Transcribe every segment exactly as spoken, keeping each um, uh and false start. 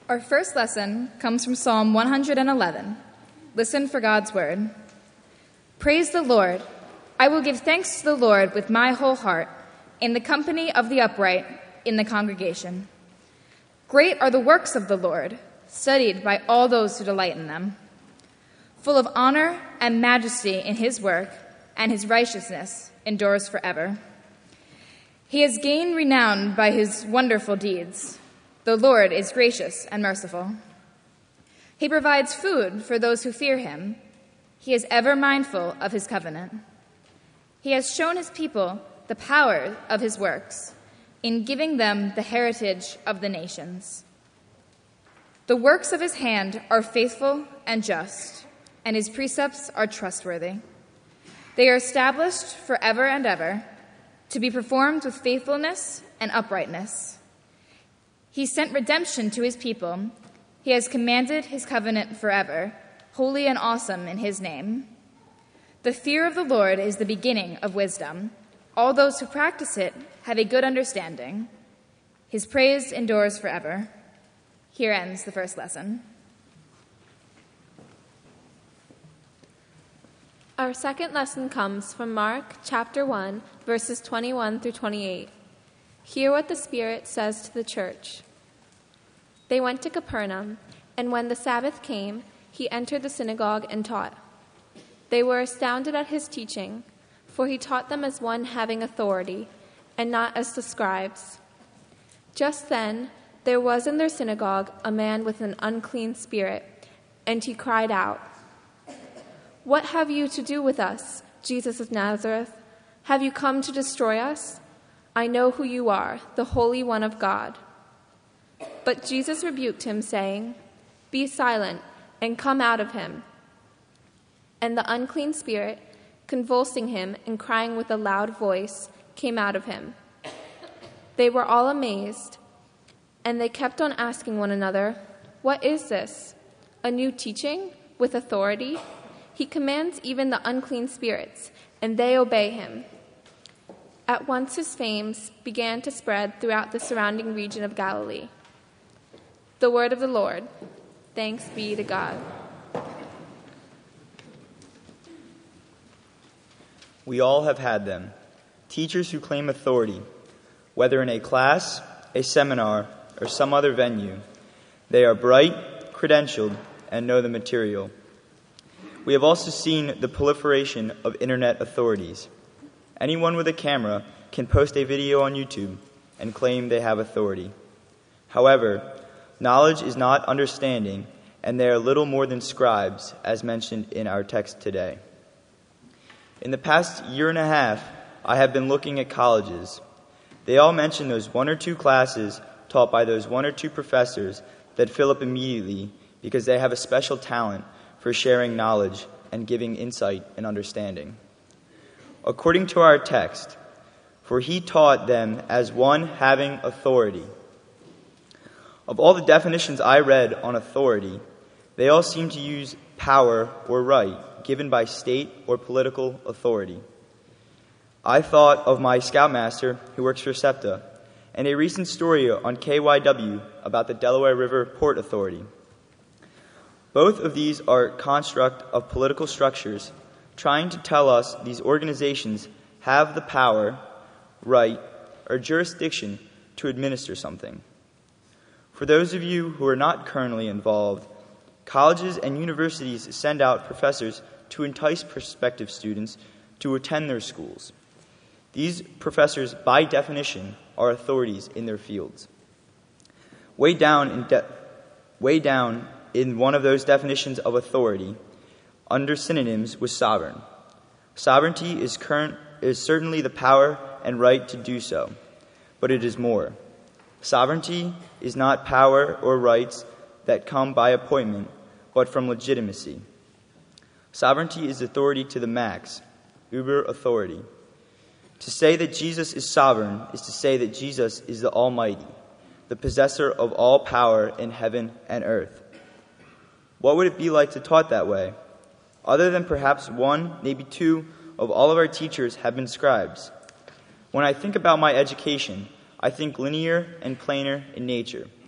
Our first lesson comes from Psalm one hundred eleven. Listen for God's word. Praise the Lord. I will give thanks to the Lord with my whole heart, in the company of the upright, in the congregation. Great are the works of the Lord, studied by all those who delight in them. Full of honor and majesty in his work, and his righteousness endures forever. He has gained renown by his wonderful deeds. The Lord is gracious and merciful. He provides food for those who fear him. He is ever mindful of his covenant. He has shown his people the power of his works in giving them the heritage of the nations. The works of his hand are faithful and just, and his precepts are trustworthy. They are established forever and ever, to be performed with faithfulness and uprightness. He sent redemption to his people. He has commanded his covenant forever, holy and awesome in his name. The fear of the Lord is the beginning of wisdom. All those who practice it have a good understanding. His praise endures forever. Here ends the first lesson. Our second lesson comes from Mark chapter one, verses twenty-one through twenty-eight. Hear what the Spirit says to the church. They went to Capernaum, and when the Sabbath came, he entered the synagogue and taught. They were astounded at his teaching, for he taught them as one having authority, and not as the scribes. Just then, there was in their synagogue a man with an unclean spirit, and he cried out, "What have you to do with us, Jesus of Nazareth? Have you come to destroy us? I know who you are, the Holy One of God." But Jesus rebuked him, saying, "Be silent, and come out of him." And the unclean spirit, convulsing him and crying with a loud voice, came out of him. They were all amazed, and they kept on asking one another, "What is this? A new teaching with authority? He commands even the unclean spirits, and they obey him." At once his fame began to spread throughout the surrounding region of Galilee. The word of the Lord. Thanks be to God. We all have had them, teachers who claim authority, whether in a class, a seminar, or some other venue. They are bright, credentialed, and know the material. We have also seen the proliferation of internet authorities. Anyone with a camera can post a video on YouTube and claim they have authority. However, knowledge is not understanding, and they are little more than scribes, as mentioned in our text today. In the past year and a half, I have been looking at colleges. They all mention those one or two classes taught by those one or two professors that fill up immediately because they have a special talent for sharing knowledge and giving insight and understanding. According to our text, for he taught them as one having authority. Of all the definitions I read on authority, they all seem to use power or right given by state or political authority. I thought of my scoutmaster who works for SEPTA and a recent story on K Y W about the Delaware River Port Authority. Both of these are a construct of political structures trying to tell us these organizations have the power, right, or jurisdiction to administer something. For those of you who are not currently involved, colleges and universities send out professors to entice prospective students to attend their schools. These professors, by definition, are authorities in their fields. Way down in, de- way down in one of those definitions of authority, under synonyms, was sovereign. Sovereignty is, current, is certainly the power and right to do so, but it is more. Sovereignty is not power or rights that come by appointment, but from legitimacy. Sovereignty is authority to the max, uber authority. To say that Jesus is sovereign is to say that Jesus is the Almighty, the possessor of all power in heaven and earth. What would it be like to taught that way? Other than perhaps one, maybe two, of all of our teachers have been scribes. When I think about my education, I think linear and planar in nature.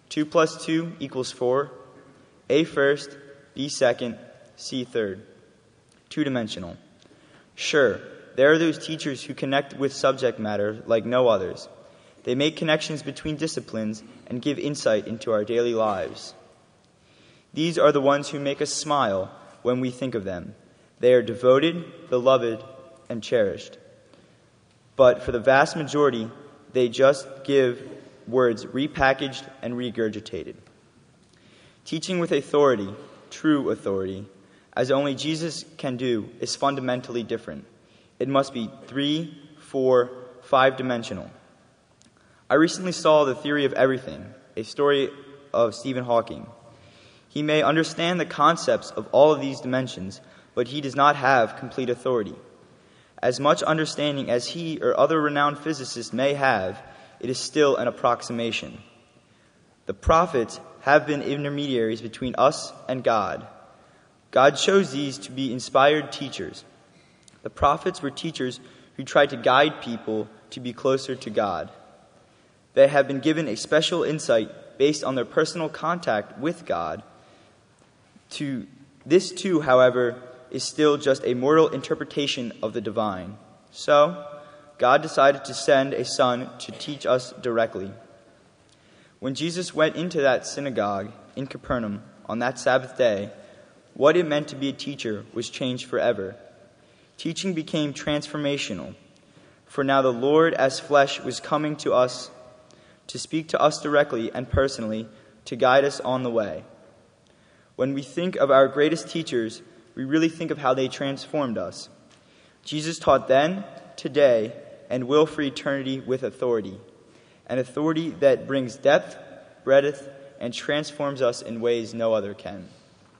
Two plus two equals four. A first, B second, C third. Two-dimensional. Sure, there are those teachers who connect with subject matter like no others. They make connections between disciplines and give insight into our daily lives. These are the ones who make us smile when we think of them. They are devoted, beloved, and cherished. But for the vast majority, they just give words repackaged and regurgitated. Teaching with authority, true authority, as only Jesus can do, is fundamentally different. It must be three, four, five-dimensional. I recently saw The Theory of Everything, a story of Stephen Hawking. He may understand the concepts of all of these dimensions, but he does not have complete authority. As much understanding as he or other renowned physicists may have, it is still an approximation. The prophets have been intermediaries between us and God. God chose these to be inspired teachers. The prophets were teachers who tried to guide people to be closer to God. They have been given a special insight based on their personal contact with God. To this too, however, is still just a mortal interpretation of the divine. So, God decided to send a son to teach us directly. When Jesus went into that synagogue in Capernaum on that Sabbath day, what it meant to be a teacher was changed forever. Teaching became transformational, for now the Lord as flesh was coming to us to speak to us directly and personally, to guide us on the way. When we think of our greatest teachers, we really think of how they transformed us. Jesus taught then, today, and will for eternity with authority, an authority that brings depth, breadth, and transforms us in ways no other can.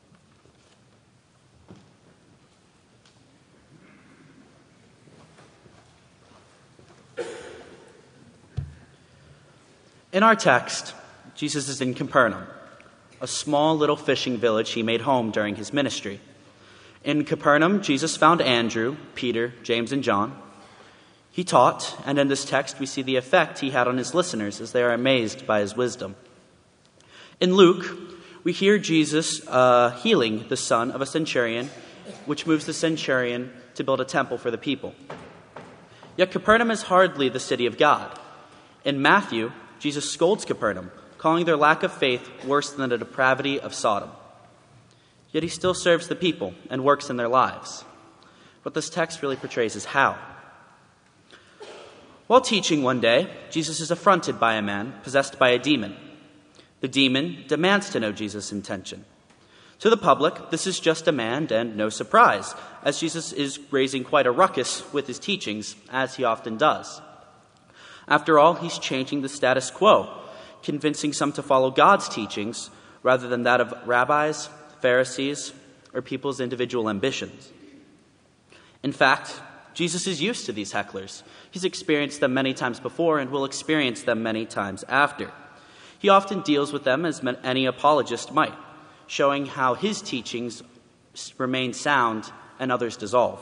In our text, Jesus is in Capernaum, a small little fishing village he made home during his ministry. In Capernaum, Jesus found Andrew, Peter, James, and John. He taught, and in this text we see the effect he had on his listeners as they are amazed by his wisdom. In Luke, we hear Jesus uh, healing the son of a centurion, which moves the centurion to build a temple for the people. Yet Capernaum is hardly the city of God. In Matthew, Jesus scolds Capernaum, calling their lack of faith worse than the depravity of Sodom. Yet he still serves the people and works in their lives. What this text really portrays is how. While teaching one day, Jesus is affronted by a man possessed by a demon. The demon demands to know Jesus' intention. To the public, this is just a man and no surprise, as Jesus is raising quite a ruckus with his teachings, as he often does. After all, he's changing the status quo, convincing some to follow God's teachings rather than that of rabbis, Pharisees, or people's individual ambitions. In fact, Jesus is used to these hecklers. He's experienced them many times before and will experience them many times after. He often deals with them as any apologist might, showing how his teachings remain sound and others dissolve.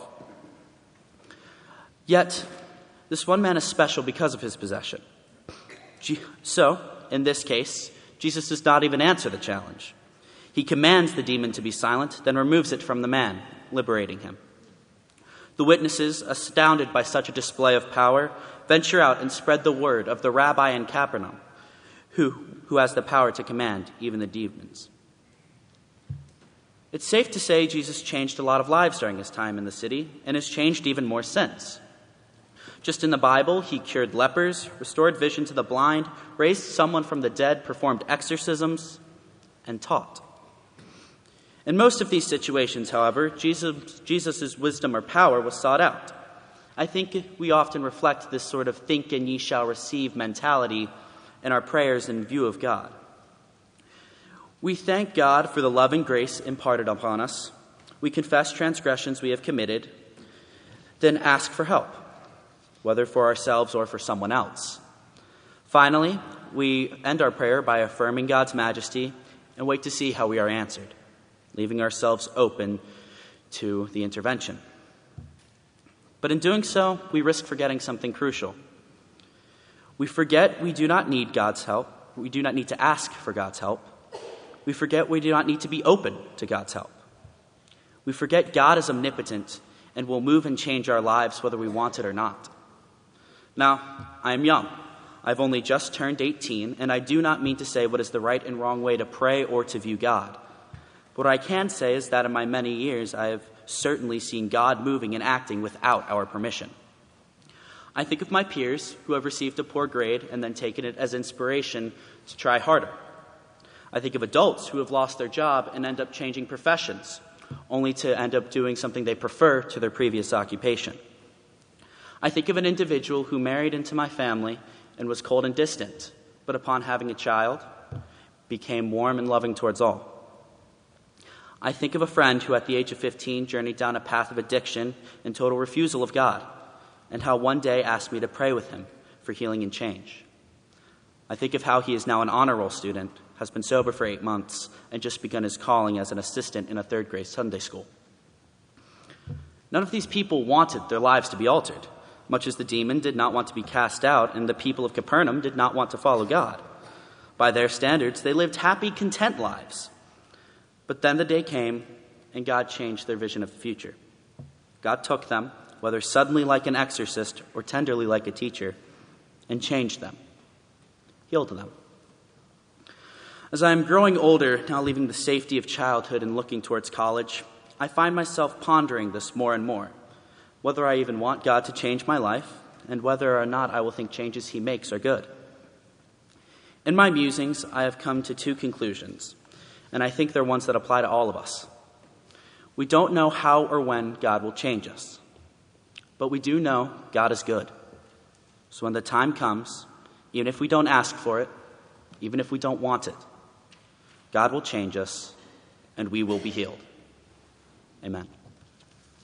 Yet, this one man is special because of his possession. So, in this case, Jesus does not even answer the challenge. He commands the demon to be silent, then removes it from the man, liberating him. The witnesses, astounded by such a display of power, venture out and spread the word of the rabbi in Capernaum, who, who has the power to command even the demons. It's safe to say Jesus changed a lot of lives during his time in the city, and has changed even more since. Just in the Bible, he cured lepers, restored vision to the blind, raised someone from the dead, performed exorcisms, and taught. In most of these situations, however, Jesus' Jesus' wisdom or power was sought out. I think we often reflect this sort of think and ye shall receive mentality in our prayers in view of God. We thank God for the love and grace imparted upon us. We confess transgressions we have committed, then ask for help, whether for ourselves or for someone else. Finally, we end our prayer by affirming God's majesty and wait to see how we are answered, leaving ourselves open to the intervention. But in doing so, we risk forgetting something crucial. We forget we do not need God's help, we do not need to ask for God's help. We forget we do not need to be open to God's help. We forget God is omnipotent and will move and change our lives whether we want it or not. Now, I am young. I've only just turned eighteen, and I do not mean to say what is the right and wrong way to pray or to view God. What I can say is that in my many years, I have certainly seen God moving and acting without our permission. I think of my peers who have received a poor grade and then taken it as inspiration to try harder. I think of adults who have lost their job and end up changing professions, only to end up doing something they prefer to their previous occupation. I think of an individual who married into my family and was cold and distant, but upon having a child, became warm and loving towards all. I think of a friend who at the age of fifteen journeyed down a path of addiction and total refusal of God, and how one day asked me to pray with him for healing and change. I think of how he is now an honor roll student, has been sober for eight months, and just begun his calling as an assistant in a third grade Sunday school. None of these people wanted their lives to be altered, much as the demon did not want to be cast out and the people of Capernaum did not want to follow God. By their standards, they lived happy, content lives. But then the day came, and God changed their vision of the future. God took them, whether suddenly like an exorcist or tenderly like a teacher, and changed them, healed them. As I am growing older, now leaving the safety of childhood and looking towards college, I find myself pondering this more and more, whether I even want God to change my life, and whether or not I will think changes he makes are good. In my musings, I have come to two conclusions, and I think they're ones that apply to all of us. We don't know how or when God will change us, but we do know God is good. So when the time comes, even if we don't ask for it, even if we don't want it, God will change us, and we will be healed. Amen.